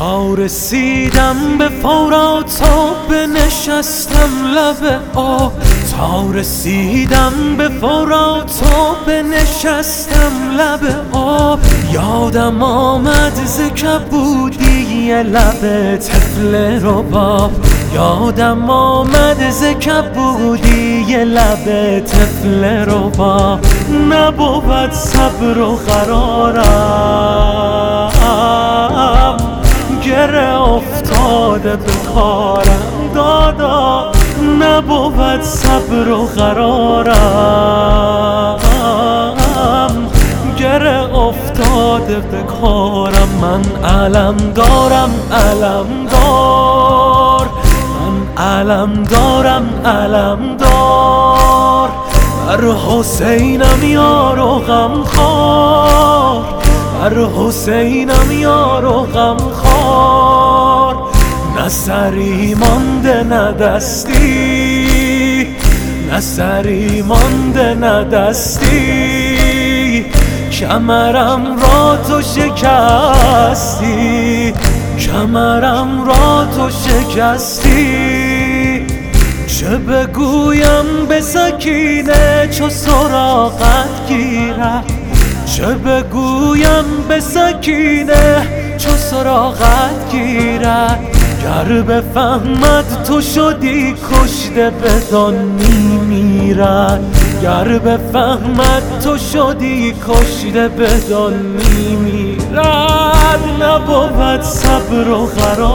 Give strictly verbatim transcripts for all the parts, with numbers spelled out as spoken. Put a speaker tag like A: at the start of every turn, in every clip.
A: تا رسیدم به فرات و بنشستم لب آب تا رسیدم به فرات و بنشستم لب آب یادم آمد ز کبودی لب طفل رباب یادم آمد ز کبودی لب طفل رباب نبود صبر و قرارم گره افتاده به کارم دادا نبود صبر و قرارم گره افتاده به کارم من علم دارم علم دار من علم دارم علم دار بر حسینم یار و غمخوار بر حسینم یار و غمخوار نه سری مانده نه دستی نه سری مانده نه دستی کمرم را تو شکستی کمرم را تو شکستی چه بگویم به سکینه چو سراغت گیرد چه بگویم به سکینه چو سراغت گیرد گر بفهمد تو شدی کشته بدان میمیرد گر بفهمد تو شدی کشته بدان میمیرد نبود صبر و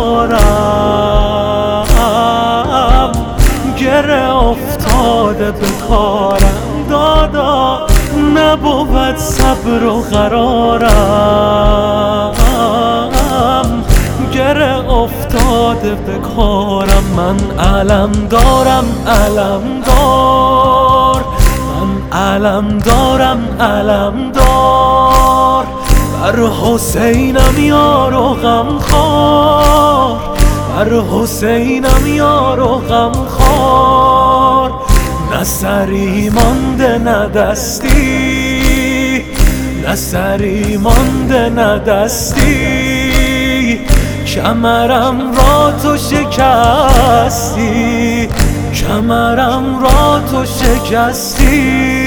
A: قرارم گره افتاده به کارم دادا نبود صبر و قرارم گره افتاده به کارم من علم دارم علم دار من علم دارم علم دار بر حسینم یار و غمخوار بر حسینم یار و غمخوار نه سری مانده نه دستی نه سری مانده نه دستی کمرم را تو شکستی کمرم را تو شکستی